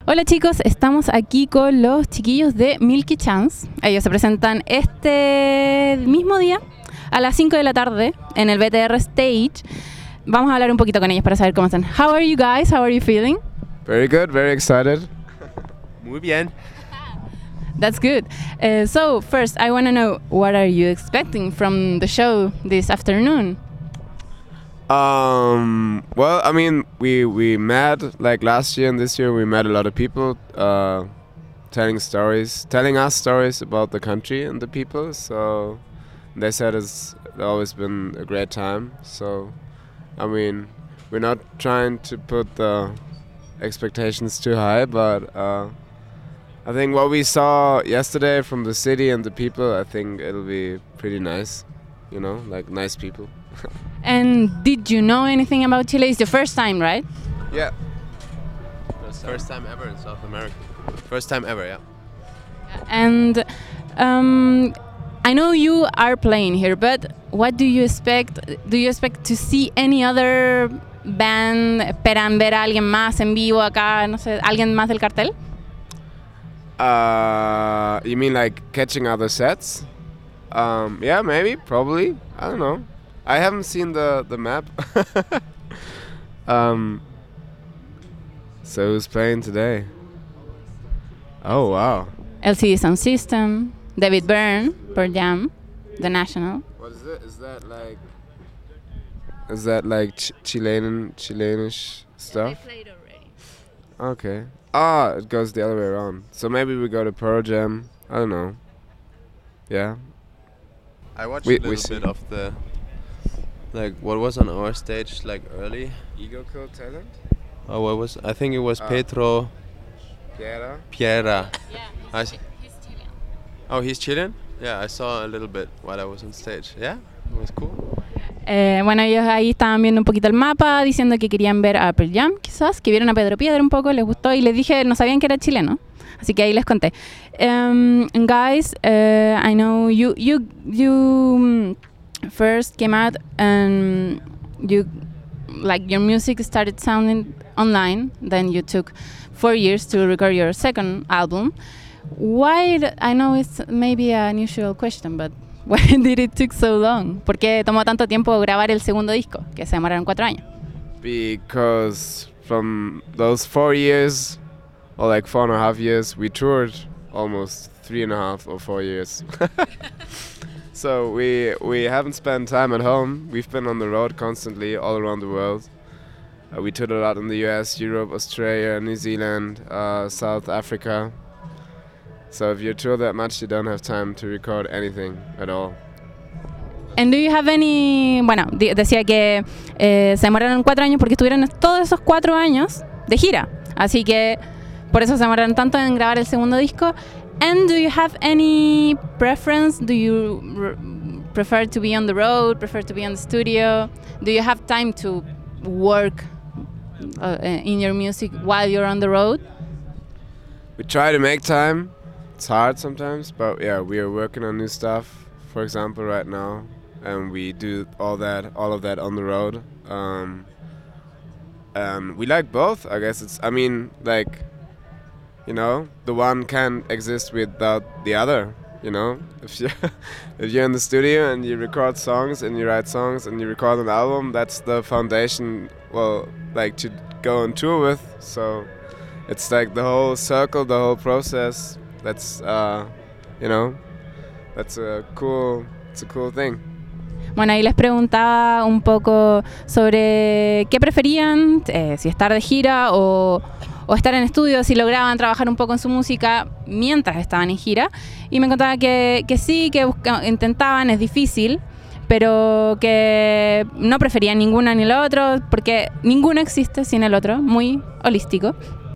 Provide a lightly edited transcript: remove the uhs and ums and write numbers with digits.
Hola chicos, estamos aquí con los chiquillos de Milky Chance. Ellos se presentan este mismo día a las 5 de la tarde en el BTR Stage. Vamos a hablar un poquito con ellos para saber cómo están. How are you guys? How are you feeling? Very good, very excited. Muy bien. That's good. So first, I want to know, what are you expecting from the show this afternoon? Well, I mean, we met like last year and this year we met a lot of people telling us stories about the country and the people. So they said it's always been a great time. So, I mean, we're not trying to put the expectations too high, but I think what we saw yesterday from the city and the people, I think it'll be pretty nice, you know, like nice people. And did you know anything about Chile? It's the first time, right? Yeah. First time ever in South America. First time ever, yeah. And I know you are playing here, but what do you expect? Do you expect to see any other band? ¿Esperan ver a alguien más en vivo acá? No sé, ¿alguien más del cartel? You mean like catching other sets? Yeah, maybe, probably. I don't know. I haven't seen the map. So who's playing today? Oh wow. LCD Sound System, David Byrne, Pearl Jam, The National. What is it? Is that like Chilenish stuff? I played already. Okay. It goes the other way around. So maybe we go to Pearl Jam. I don't know. Yeah. I watched We a little see. bit of the, like, what was on our stage, like, early. Ego Kill Talent? Oh, what was, I think it was Petro Piera. Yeah, I he's Chilean. Oh, he's Chilean? Yeah, I saw a little bit while I was on stage. Yeah, it was cool. Bueno, ellos ahí estaban viendo un poquito el mapa, diciendo que querían ver a Pearl Jam, quizás, que vieron a Pedro Piedra un poco, les gustó, y les dije, no sabían que era chileno, así que ahí les conté. Guys, I know you first came out and your music started sounding online, then you took 4 years to record your second album. I know it's maybe an unusual question, but why did it take so long? ¿Por qué tomó tanto tiempo grabar el segundo disco, que se demoraron 4 años? Because from those 4 years, or like 4.5 years, we toured almost 3.5 or 4 years. So we haven't spent time at home. We've been on the road constantly all around the world. We toured a lot in the US, Europe, Australia, New Zealand, South Africa. So if you tour that much, you don't have time to record anything at all. And do you have any... Bueno, decía que se demoraron 4 años porque estuvieron todos esos 4 años de gira. Así que por eso se demoraron tanto en grabar el segundo disco. And do you have any preference? Do you prefer to be on the road, prefer to be on the studio? Do you have time to work in your music while you're on the road? We try to make time. It's hard sometimes, but yeah, we are working on new stuff. For example, right now, and we do all of that on the road. We like both, I guess. I mean, like, you know, the one can't exist without the other. You know, if you're in the studio and you record songs and you write songs and you record an album, that's the foundation. Well, like to go on tour with. So it's like the whole circle, the whole process. That's you know, it's a cool thing. Bueno, ahí les preguntaba un poco sobre qué preferían, si estar de gira o estar en estudio, si lograban trabajar un poco en su música mientras estaban en gira. Y me contaba que sí, que intentaban, es difícil, pero que no preferían ninguno ni el otro, porque ninguno existe sin el otro, muy holístico.